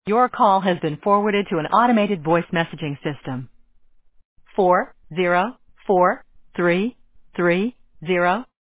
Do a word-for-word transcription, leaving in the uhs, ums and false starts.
Your call has been forwarded to an automated voice messaging system. Four zero four three three zero